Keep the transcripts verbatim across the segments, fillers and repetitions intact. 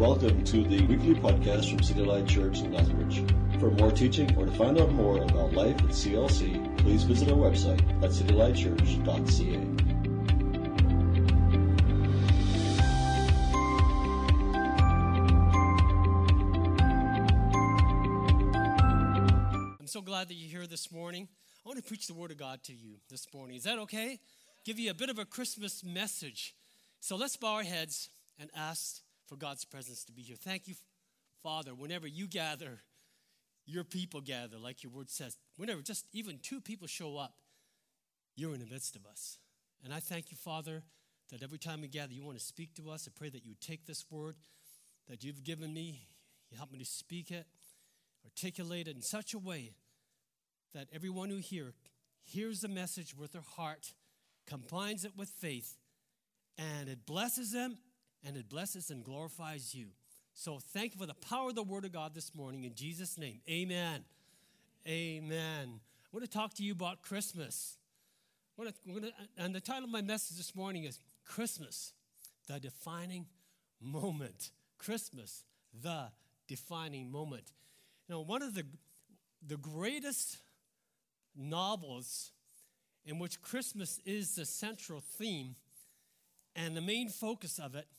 Welcome to the weekly podcast from City Light Church in Lethbridge. For more teaching or to find out more about life at C L C, please visit our website at city light church dot c a. I'm so glad that you're here this morning. I want to preach the Word of God to you this morning. Is that okay? Give you a bit of a Christmas message. So let's bow our heads and ask for God's presence to be here. Thank you, Father. Whenever you gather, your people gather, like your word says. Whenever just even two people show up, you're in the midst of us. And I thank you, Father, that every time we gather, you want to speak to us. I pray that you would take this word that you've given me, you help me to speak it, articulate it in such a way that everyone who hears hears the message with their heart, combines it with faith, and it blesses them, and it blesses and glorifies you. So thank you for the power of the Word of God this morning. In Jesus' name, amen. Amen. I want to talk to you about Christmas. I want to, we're going to, and the title of my message this morning is Christmas, the defining moment. Christmas, the defining moment. You know, one of the, the greatest novels in which Christmas is the central theme and the main focus of it,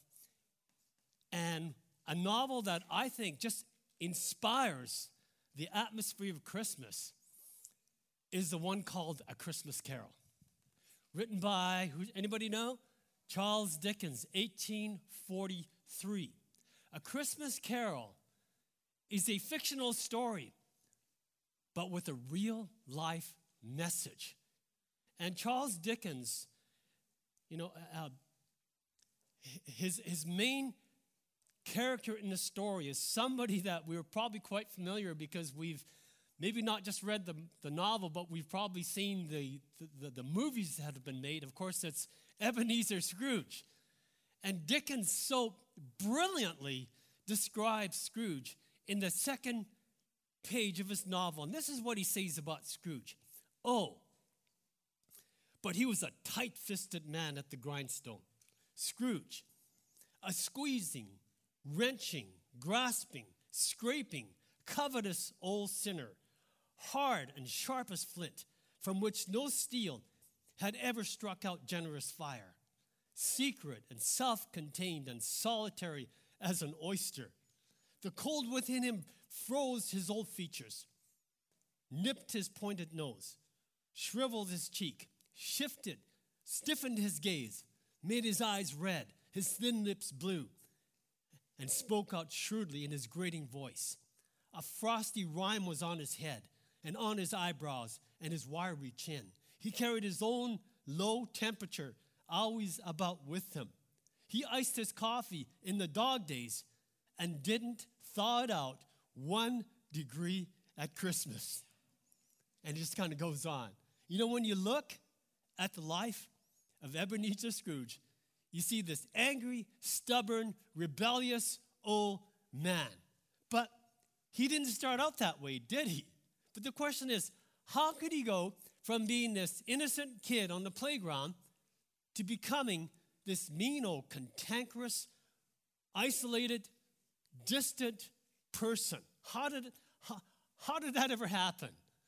and a novel that I think just inspires the atmosphere of Christmas, is the one called A Christmas Carol. Written by, who, anybody know? Charles Dickens, eighteen forty-three. A Christmas Carol is a fictional story, but with a real life message. And Charles Dickens, you know, uh, his, his main character in the story is somebody that we're probably quite familiar because we've maybe not just read the, the novel, but we've probably seen the, the, the movies that have been made. Of course, it's Ebenezer Scrooge. And Dickens so brilliantly describes Scrooge in the second page of his novel. And this is what he says about Scrooge. Oh, but he was a tight-fisted man at the grindstone. Scrooge, a squeezing, wrenching, grasping, scraping, covetous old sinner, hard and sharp as flint, from which no steel had ever struck out generous fire, secret and self-contained and solitary as an oyster. The cold within him froze his old features, nipped his pointed nose, shriveled his cheek, shifted, stiffened his gaze, made his eyes red, his thin lips blue, and spoke out shrewdly in his grating voice. A frosty rime was on his head and on his eyebrows and his wiry chin. He carried his own low temperature always about with him. He iced his coffee in the dog days and didn't thaw it out one degree at Christmas. And it just kind of goes on. You know, when you look at the life of Ebenezer Scrooge, you see this angry, stubborn, rebellious old man. But he didn't start out that way, did he? But the question is, how could he go from being this innocent kid on the playground to becoming this mean old, cantankerous, isolated, distant person? How did, it, how, how did that ever happen?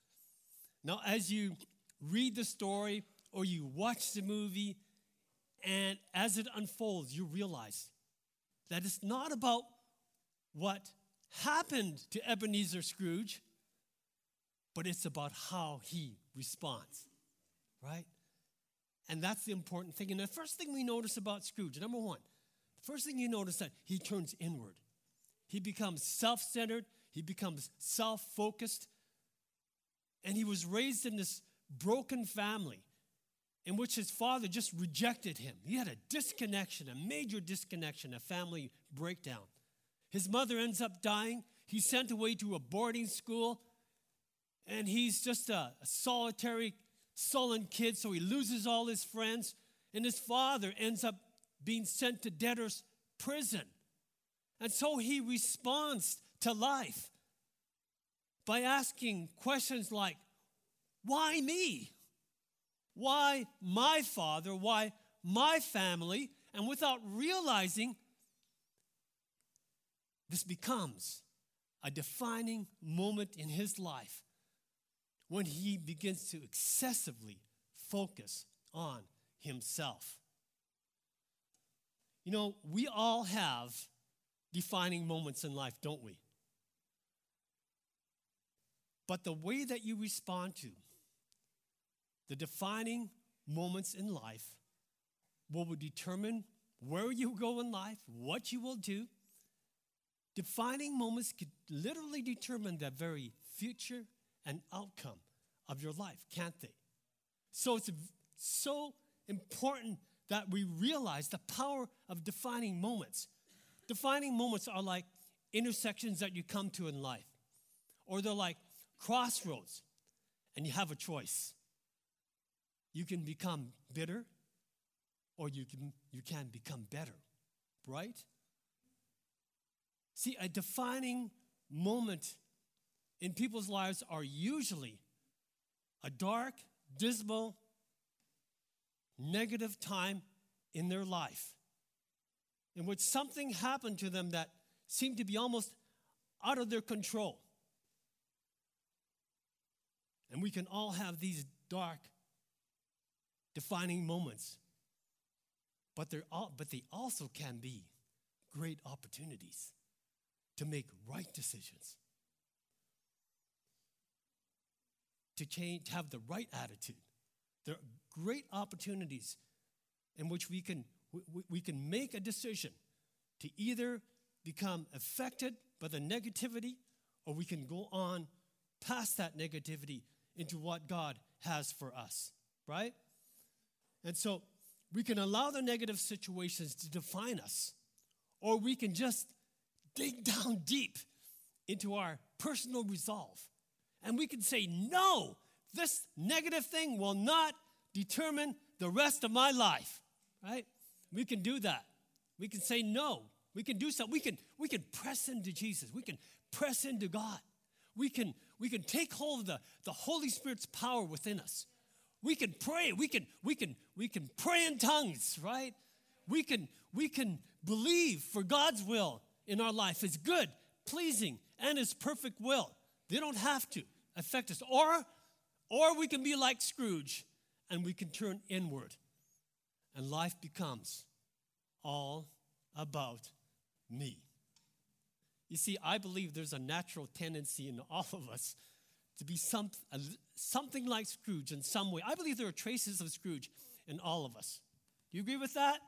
Now, as you read the story or you watch the movie, and as it unfolds, you realize that it's not about what happened to Ebenezer Scrooge, but it's about how he responds, right? And that's the important thing. And the first thing we notice about Scrooge, number one, the first thing you notice that he turns inward. He becomes self-centered. He becomes self-focused. And he was raised in this broken family in which his father just rejected him. He had a disconnection, a major disconnection, a family breakdown. His mother ends up dying. He's sent away to a boarding school, and he's just a, a solitary, sullen kid, so he loses all his friends, and his father ends up being sent to debtor's prison. And so he responds to life by asking questions like, why me? Why my father? Why my family? And without realizing this becomes a defining moment in his life when he begins to excessively focus on himself. You know, we all have defining moments in life, don't we? But the way that you respond to the defining moments in life will determine where you go in life, what you will do. Defining moments could literally determine the very future and outcome of your life, can't they? So it's so important that we realize the power of defining moments. Defining moments are like intersections that you come to in life, or they're like crossroads, and you have a choice. You can become bitter, or you can, you can become better, right? See, a defining moment in people's lives are usually a dark, dismal, negative time in their life in which something happened to them that seemed to be almost out of their control. And we can all have these dark, defining moments. But, they're all, but they also can be great opportunities to make right decisions, to change, to have the right attitude. There are great opportunities in which we can, we, we can make a decision to either become affected by the negativity, or we can go on past that negativity into what God has for us, right? And so we can allow the negative situations to define us, or we can just dig down deep into our personal resolve. And we can say, no, this negative thing will not determine the rest of my life, right? We can do that. We can say no. We can do something. We can, we can press into Jesus. We can press into God. We can, we can take hold of the, the Holy Spirit's power within us. We can pray. We can, we can, we can pray in tongues, right? We can, we can believe for God's will in our life is good, pleasing, and his perfect will. They don't have to affect us. Or, or we can be like Scrooge, and we can turn inward, and life becomes all about me. You see, I believe there's a natural tendency in all of us to be some, uh, something like Scrooge in some way. I believe there are traces of Scrooge in all of us. Do you agree with that?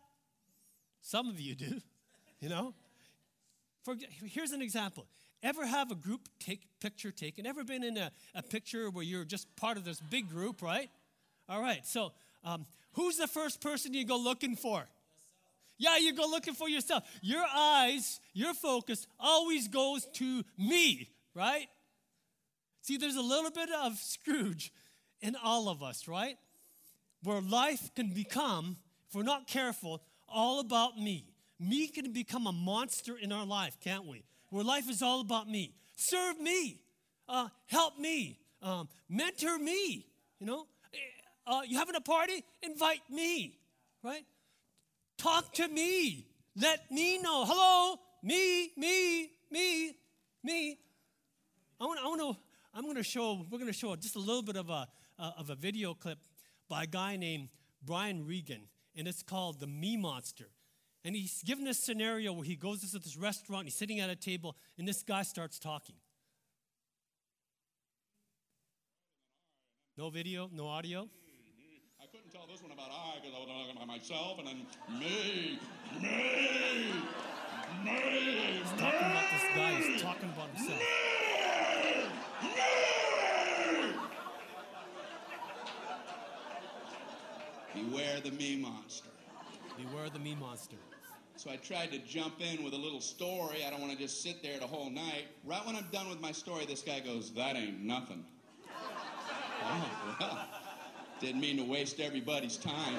Some of you do, you know? For, here's an example. Ever have a group take picture taken? Ever been in a, a picture where you're just part of this big group, right? All right, so um, who's the first person you go looking for? Yeah, you go looking for yourself. Your eyes, your focus always goes to me, right? See, there's a little bit of Scrooge in all of us, right? Where life can become, if we're not careful, all about me. Me can become a monster in our life, can't we? Where life is all about me. Serve me. Uh, help me. Um, mentor me. You know? Uh, you having a party? Invite me, right? Talk to me. Let me know. Hello? Me, me, me, me. I want, I want to, I'm going to show, we're going to show just a little bit of a, uh, of a video clip by a guy named Brian Regan, and it's called The Me Monster. And he's given this scenario where he goes to this restaurant, he's sitting at a table, and this guy starts talking. No video, no audio. I couldn't tell this one about I because I was talking about myself, and then me, me, me. He's talking about this guy, he's talking about himself. Me, me. Beware the me monster. Beware the me monster. So I tried to jump in with a little story. I don't want to just sit there the whole night. Right when I'm done with my story, this guy goes, "That ain't nothing." Oh, well, didn't mean to waste everybody's time.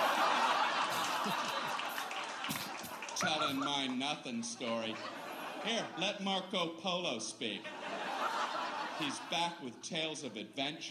Telling my nothing story. Here, let Marco Polo speak. He's back with tales of adventure.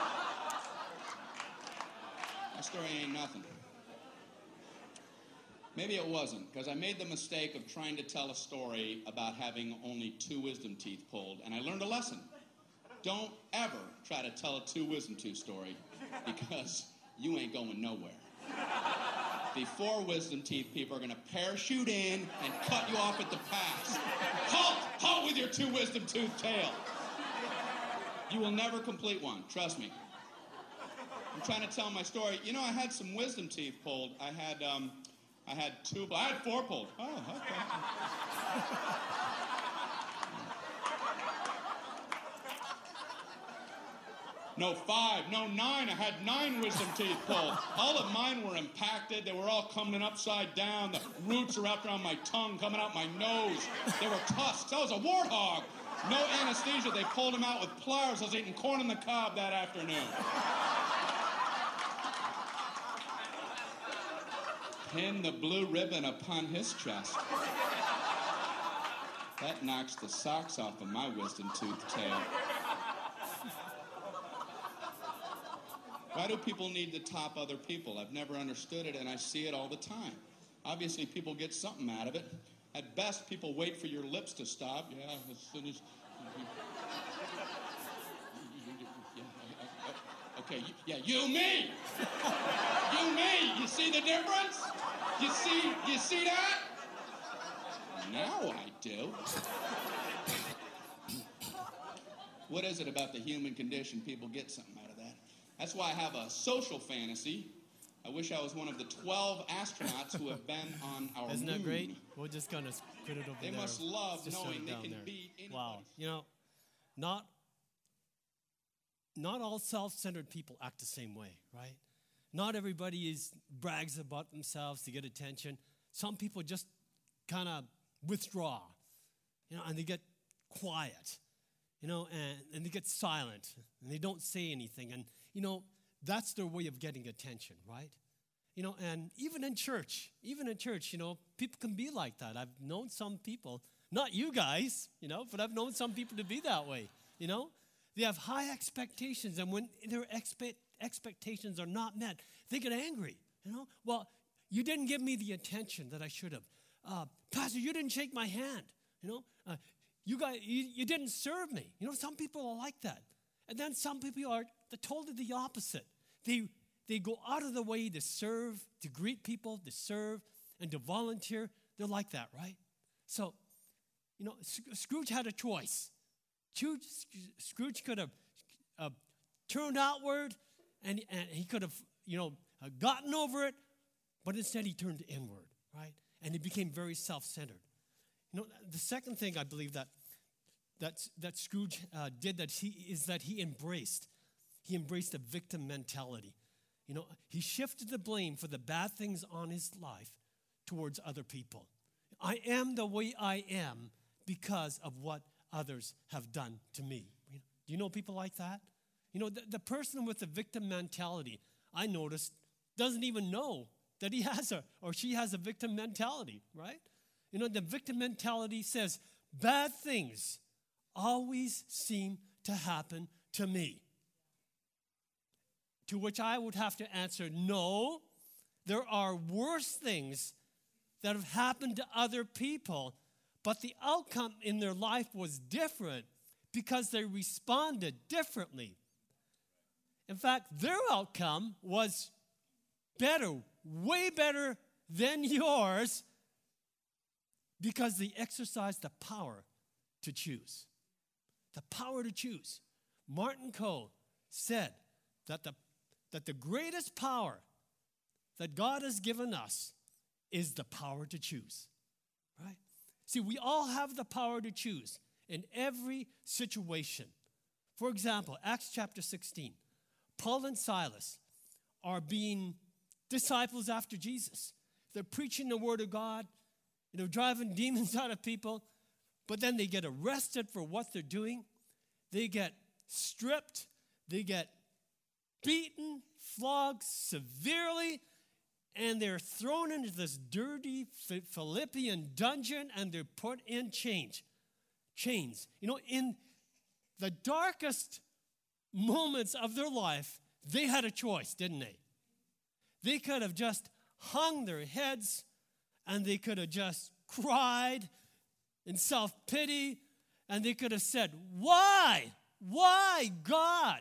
My story ain't nothing. Maybe it wasn't, because I made the mistake of trying to tell a story about having only two wisdom teeth pulled, and I learned a lesson. Don't ever try to tell a two wisdom tooth story, because you ain't going nowhere. The four wisdom teeth people are going to parachute in and cut you off at the pass. Halt! Halt with your two wisdom tooth tail. You will never complete one, trust me. I'm trying to tell my story. You know, I had some wisdom teeth pulled. I had, um, I had two, I had four pulled. Oh, okay. No, five, no, nine. I had nine wisdom teeth pulled. All of mine were impacted. They were all coming upside down. The roots are wrapped around my tongue, coming out my nose. They were tusks. I was a warthog. No anesthesia. They pulled them out with pliers. I was eating corn on the cob that afternoon. Pin the blue ribbon upon his chest. That knocks the socks off of my wisdom tooth tail. Why do people need to top other people? I've never understood it, and I see it all the time. Obviously, people get something out of it. At best, people wait for your lips to stop. Yeah, as soon as... Okay, yeah, you, me! You, me! You see the difference? You see, you see that? Now I do. What is it about the human condition? People get something out of that. That's why I have a social fantasy. I wish I was one of the twelve astronauts who have been on our Isn't moon. that great? We're just going to put it over They there. must love Just knowing shut it they down can there. beat anybody. Wow. You know, not, not all self-centered people act the same way, right? Not everybody is brags about themselves to get attention. Some people just kind of withdraw, you know, and they get quiet, you know, and, and they get silent, and they don't say anything. And, you know, that's their way of getting attention, right? You know, and even in church, even in church, you know, people can be like that. I've known some people, not you guys, you know, but I've known some people to be that way, you know. They have high expectations, and when their expe- expectations are not met, they get angry, you know. Well, you didn't give me the attention that I should have. Uh, Pastor, you didn't shake my hand, you know. Uh, you, guys, you, you didn't serve me. You know, some people are like that. And then some people are the totally the opposite. They They go out of the way to serve, to greet people, to serve, and to volunteer. They're like that, right? So, you know, Scrooge had a choice. Scrooge, Scrooge could have uh, turned outward, and, and he could have, you know, uh, gotten over it, but instead he turned inward, right? And he became very self-centered. You know, the second thing I believe that that, that Scrooge uh, did that he is that he embraced. He embraced a victim mentality. You know, he shifted the blame for the bad things on his life towards other people. I am the way I am because of what others have done to me. Do you know people like that? You know, the, the person with the victim mentality, I noticed, doesn't even know that he has a, or she has a victim mentality, right? You know, the victim mentality says, bad things always seem to happen to me. To which I would have to answer, no, there are worse things that have happened to other people, but the outcome in their life was different because they responded differently. In fact, their outcome was better, way better than yours, because they exercised the power to choose. The power to choose. Martin Coe said that the that the greatest power that God has given us is the power to choose, right? See, we all have the power to choose in every situation. For example, Acts chapter sixteen, Paul and Silas are being disciples after Jesus. They're preaching the word of God, you know, driving demons out of people, but then they get arrested for what they're doing. They get stripped, they get beaten, flogged severely, and they're thrown into this dirty Philippian dungeon, and they're put in chains. Chains. You know, in the darkest moments of their life, they had a choice, didn't they? They could have just hung their heads and they could have just cried in self-pity, and they could have said, why? Why, God?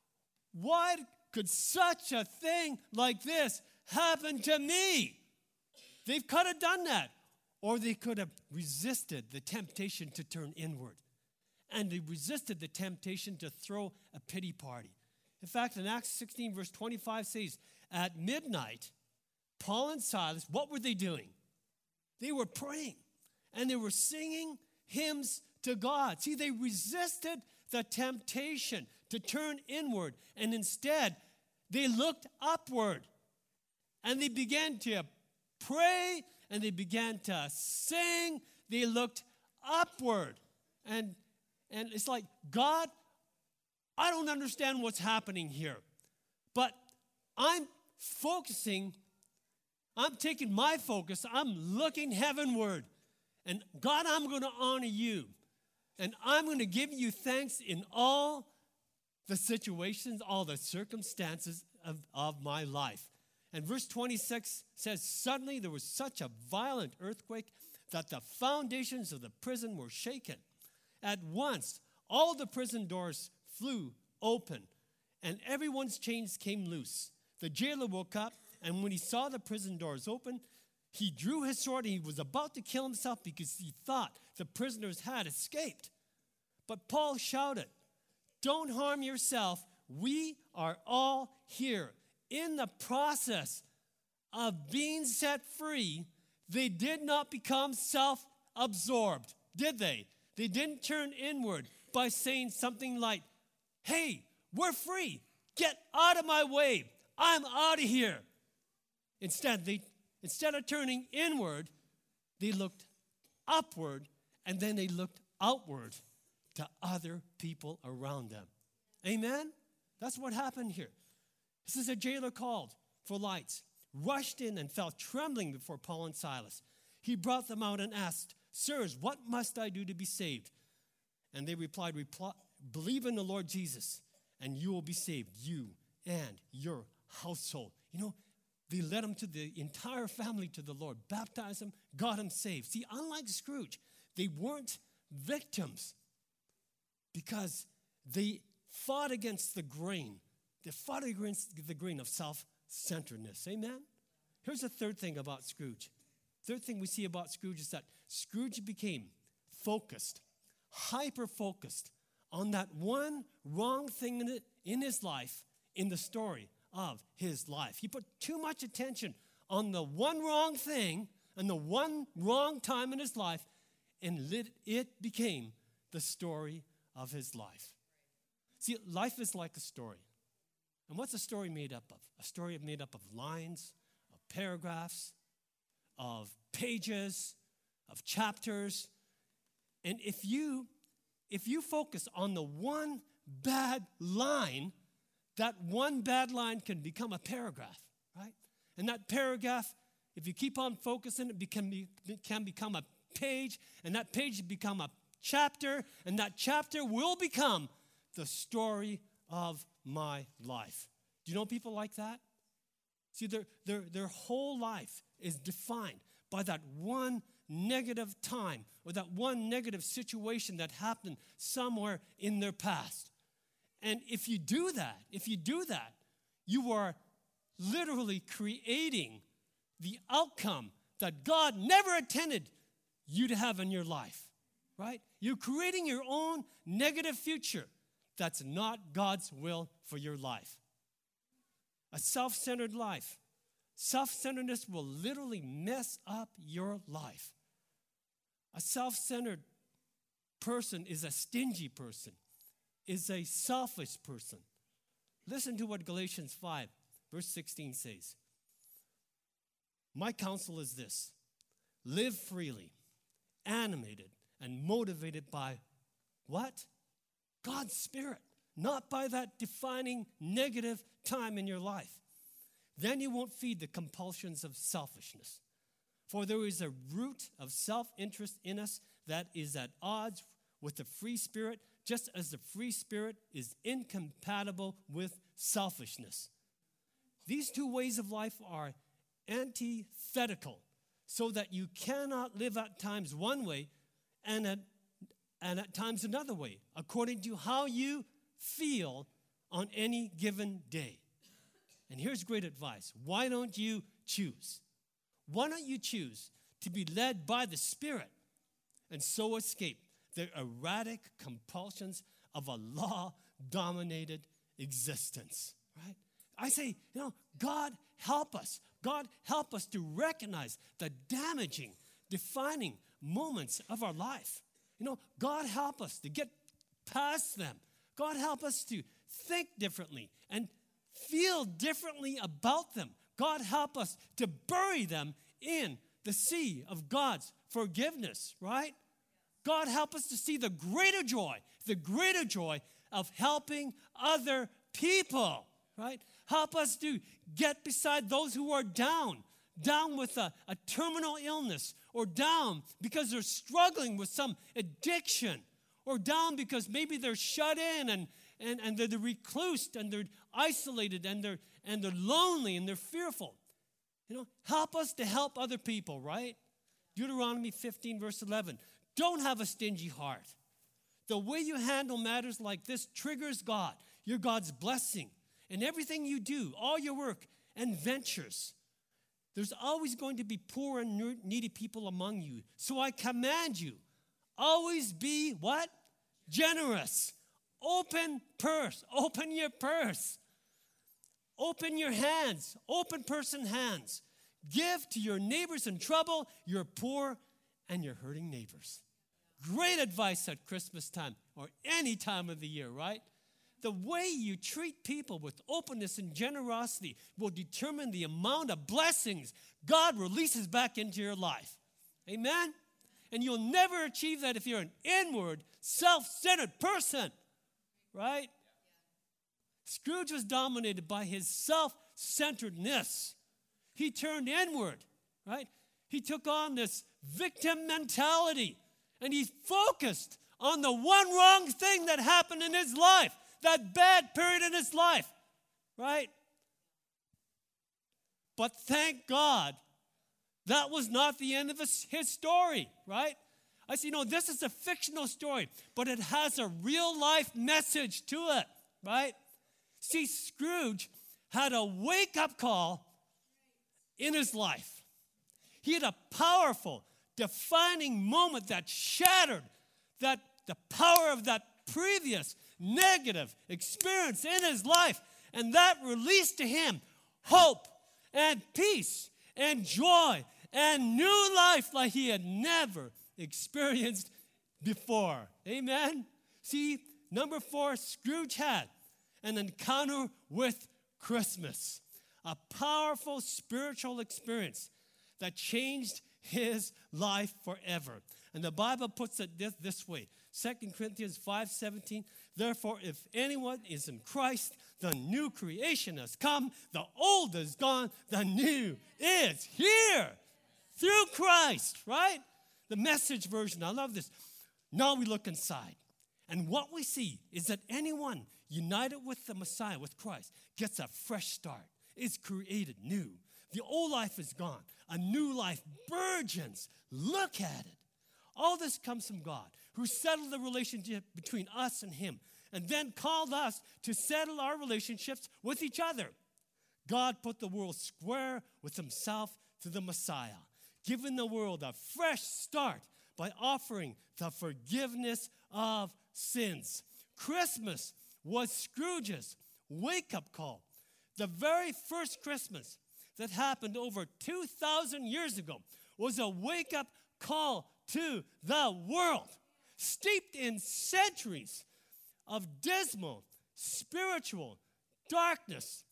Why could such a thing like this happen to me? They could have done that. Or they could have resisted the temptation to turn inward. And they resisted the temptation to throw a pity party. In fact, in Acts sixteen, verse twenty-five says, at midnight, Paul and Silas, what were they doing? They were praying. And they were singing hymns to God. See, they resisted the temptation to turn inward. And instead, they looked upward. And they began to pray, and they began to sing. They looked upward. And, and it's like, God, I don't understand what's happening here. But I'm focusing, I'm taking my focus, I'm looking heavenward. And God, I'm going to honor you. And I'm going to give you thanks in all the situations, all the circumstances of, of my life. And verse twenty-six says, suddenly there was such a violent earthquake that the foundations of the prison were shaken. At once, all the prison doors flew open, and everyone's chains came loose. The jailer woke up, and when he saw the prison doors open, he drew his sword, and he was about to kill himself because he thought the prisoners had escaped. But Paul shouted, don't harm yourself. We are all here. In the process of being set free, they did not become self-absorbed, did they? They didn't turn inward by saying something like, hey, we're free. Get out of my way. I'm out of here. Instead, they, instead of turning inward, they looked upward, and then they looked outward to other people around them. Amen? That's what happened here. This is a jailer called for lights, rushed in and fell trembling before Paul and Silas. He brought them out and asked, sirs, what must I do to be saved? And they replied, Reply, believe in the Lord Jesus, and you will be saved, you and your household. You know, they led him to the entire family to the Lord, baptized him, got him saved. See, unlike Scrooge, they weren't victims because they fought against the grain. They fought against the grain of self-centeredness. Amen? Here's the third thing about Scrooge. Third thing we see about Scrooge is that Scrooge became focused, hyper-focused on that one wrong thing in, it, in his life, in the story of his life. He put too much attention on the one wrong thing and the one wrong time in his life, and it became the story of his life. See, life is like a story. And what's a story made up of? A story made up of lines, of paragraphs, of pages, of chapters. And if you, if you focus on the one bad line, that one bad line can become a paragraph, right? And that paragraph, if you keep on focusing, it can, be, it can become a page, and that page become a chapter, and that chapter will become the story of my life. Do you know people like that? See, their, their, their whole life is defined by that one negative time or that one negative situation that happened somewhere in their past. And if you do that, if you do that, you are literally creating the outcome that God never intended you to have in your life, right? You're creating your own negative future. That's not God's will for your life. A self-centered life. Self-centeredness will literally mess up your life. A self-centered person is a stingy person, is a selfish person. Listen to what Galatians five, verse sixteen says. My counsel is this: live freely, animated and motivated by what? God's Spirit, not by that defining negative time in your life. Then you won't feed the compulsions of selfishness. For there is a root of self-interest in us that is at odds with the free spirit, just as the free spirit is incompatible with selfishness. These two ways of life are antithetical. so that you cannot live at times one way and at, and at times another way, according to how you feel on any given day. And here's great advice. Why don't you choose? Why don't you choose to be led by the Spirit and so escape the erratic compulsions of a law-dominated existence, right? I say, you know, God help us. God help us to recognize the damaging, defining moments of our life. You know, God help us to get past them. God help us to think differently and feel differently about them. God help us to bury them in the sea of God's forgiveness, right? God help us to see the greater joy, the greater joy of helping other people, right? Help us to get beside those who are down, down with a, a terminal illness, or down because they're struggling with some addiction, or down because maybe they're shut in and, and, and they're, they're reclused and they're isolated and they're, and they're lonely and they're fearful. You know, help us to help other people, right? Deuteronomy fifteen, verse eleven. Don't have a stingy heart. The way you handle matters like this triggers God, your God's blessing, in everything you do, all your work and ventures. There's always going to be poor and needy people among you. So I command you, always be what? Generous. Open purse. Open your purse. Open your hands. Open person hands. Give to your neighbors in trouble, your poor and your hurting neighbors. Great advice at Christmas time or any time of the year, right? The way you treat people with openness and generosity will determine the amount of blessings God releases back into your life. Amen? And you'll never achieve that if you're an inward, self-centered person, right? Scrooge was dominated by his self-centeredness. He turned inward, right? He took on this victim mentality, and he focused on the one wrong thing that happened in his life, that bad period in his life, right? But thank God, that was not the end of his, his story, right? I say, no, this is a fictional story, but it has a real life message to it, right? See, Scrooge had a wake-up call in his life. He had a powerful, defining moment that shattered that the power of that previous negative experience in his life, and that released to him hope and peace and joy and new life like he had never experienced before. Amen? See, number four, Scrooge had an encounter with Christmas, a powerful spiritual experience that changed his life forever. And the Bible puts it this, this way, Second Corinthians five seventeen, therefore, if anyone is in Christ, the new creation has come, the old is gone, the new is here through Christ, right? The Message version, I love this. Now we look inside, and what we see is that anyone united with the Messiah, with Christ, gets a fresh start. It's created new. The old life is gone. A new life burgeons. Look at it. All this comes from God, who settled the relationship between us and him, and then called us to settle our relationships with each other. God put the world square with himself through the Messiah, giving the world a fresh start by offering the forgiveness of sins. Christmas was Scrooge's wake-up call. The very first Christmas that happened over two thousand years ago was a wake-up call to the world, steeped in centuries of dismal, spiritual darkness,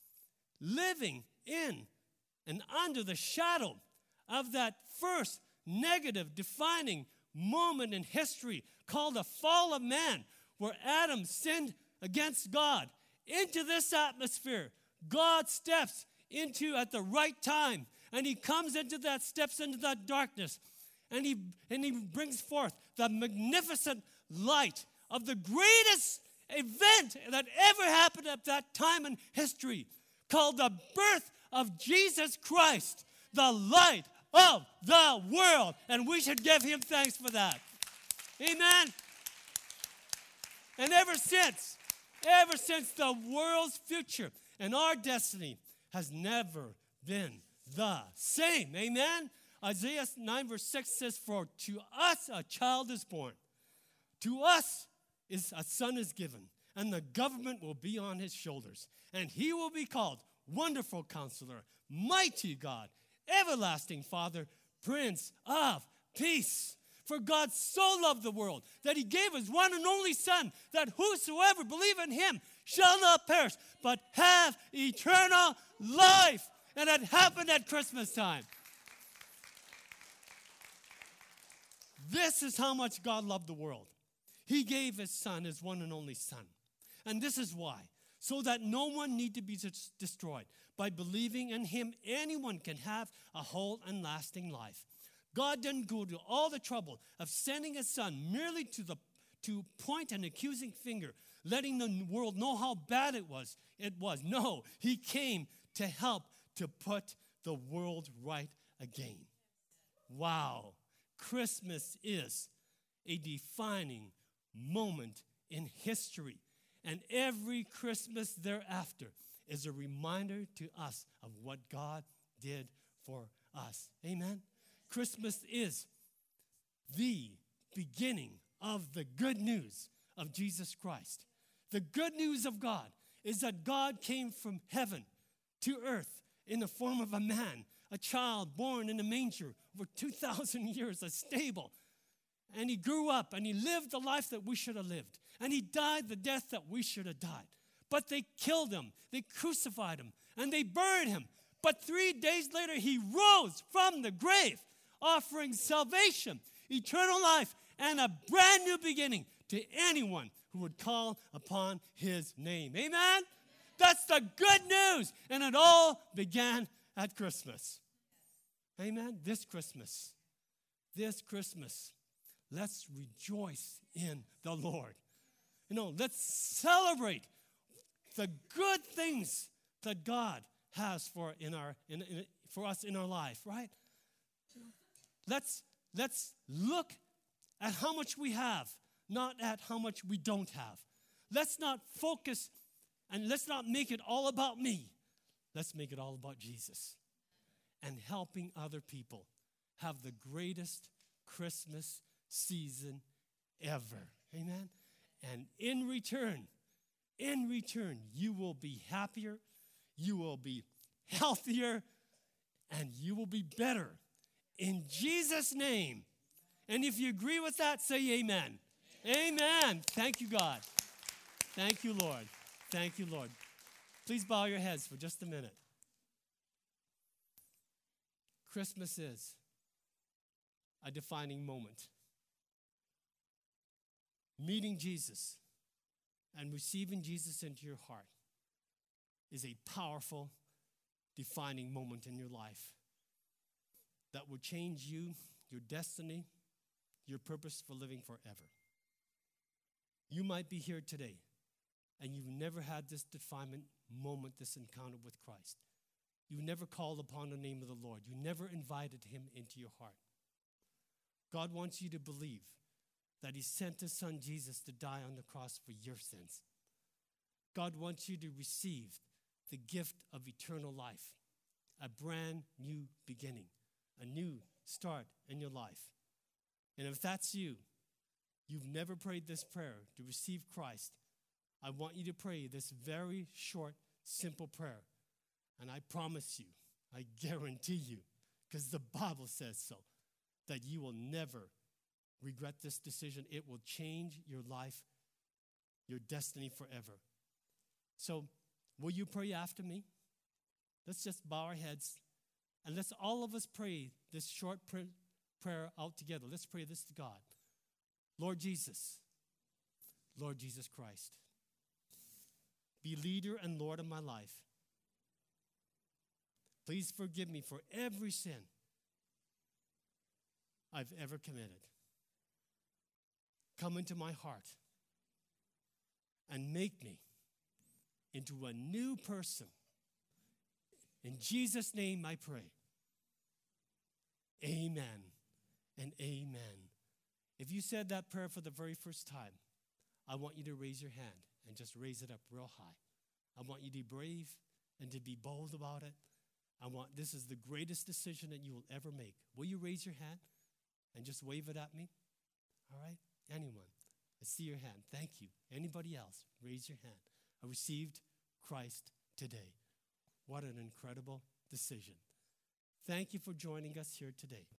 living in and under the shadow of that first negative, defining moment in history called the fall of man, where Adam sinned against God. Into this atmosphere, God steps into at the right time, and he comes into that, steps into that darkness, and he, and he brings forth the magnificent light of the greatest event that ever happened at that time in history, called the birth of Jesus Christ, the light of the world. And we should give him thanks for that. Amen. And ever since, ever since, the world's future and our destiny has never been the same. Amen. Isaiah nine verse six says, for to us a child is born. To us is a son is given. And the government will be on his shoulders. And he will be called Wonderful Counselor, Mighty God, Everlasting Father, Prince of Peace. For God so loved the world that he gave his one and only Son, that whosoever believe in him shall not perish, but have eternal life. And it happened at Christmas time. This is how much God loved the world. He gave his Son, his one and only Son. And this is why. So that no one need to be destroyed. By believing in him, anyone can have a whole and lasting life. God didn't go to all the trouble of sending his Son merely to the to point an accusing finger, letting the world know how bad it was. It was. No, he came to help to put the world right again. Wow. Christmas is a defining moment in history. And every Christmas thereafter is a reminder to us of what God did for us. Amen? Christmas is the beginning of the good news of Jesus Christ. The good news of God is that God came from heaven to earth in the form of a man, a child born in a manger for two thousand years, a stable. And he grew up and he lived the life that we should have lived. And he died the death that we should have died. But they killed him, they crucified him, and they buried him. But three days later, he rose from the grave, offering salvation, eternal life, and a brand new beginning to anyone who would call upon his name. Amen? That's the good news. And it all began at Christmas. Amen? This Christmas, this Christmas, let's rejoice in the Lord. You know, let's celebrate the good things that God has for in our in, in, for us in our life, right? Let's let's look at how much we have, not at how much we don't have. Let's not focus and let's not make it all about me. Let's make it all about Jesus and helping other people have the greatest Christmas season ever. Amen. And in return, in return, you will be happier, you will be healthier, and you will be better. In Jesus' name. And if you agree with that, say amen. Amen. Amen. Thank you, God. Thank you, Lord. Thank you, Lord. Please bow your heads for just a minute. Christmas is a defining moment. Meeting Jesus and receiving Jesus into your heart is a powerful, defining moment in your life that will change you, your destiny, your purpose for living forever. You might be here today and you've never had this defining moment, this encounter with Christ. You never called upon the name of the Lord. You never invited him into your heart. God wants you to believe that he sent his son Jesus to die on the cross for your sins. God wants you to receive the gift of eternal life, a brand new beginning, a new start in your life. And if that's you, you've never prayed this prayer to receive Christ, I want you to pray this very short, simple prayer. And I promise you, I guarantee you, because the Bible says so, that you will never regret this decision. It will change your life, your destiny forever. So, will you pray after me? Let's just bow our heads and let's all of us pray this short pr- prayer out together. Let's pray this to God. Lord Jesus, Lord Jesus Christ, be leader and Lord of my life. Please forgive me for every sin I've ever committed. Come into my heart and make me into a new person. In Jesus' name I pray. amen and amen. If you said that prayer for the very first time, I want you to raise your hand and just raise it up real high. I want you to be brave and to be bold about it. I want, this is the greatest decision that you will ever make. Will you raise your hand and just wave it at me? All right? Anyone? I see your hand. Thank you. Anybody else? Raise your hand. I received Christ today. What an incredible decision. Thank you for joining us here today.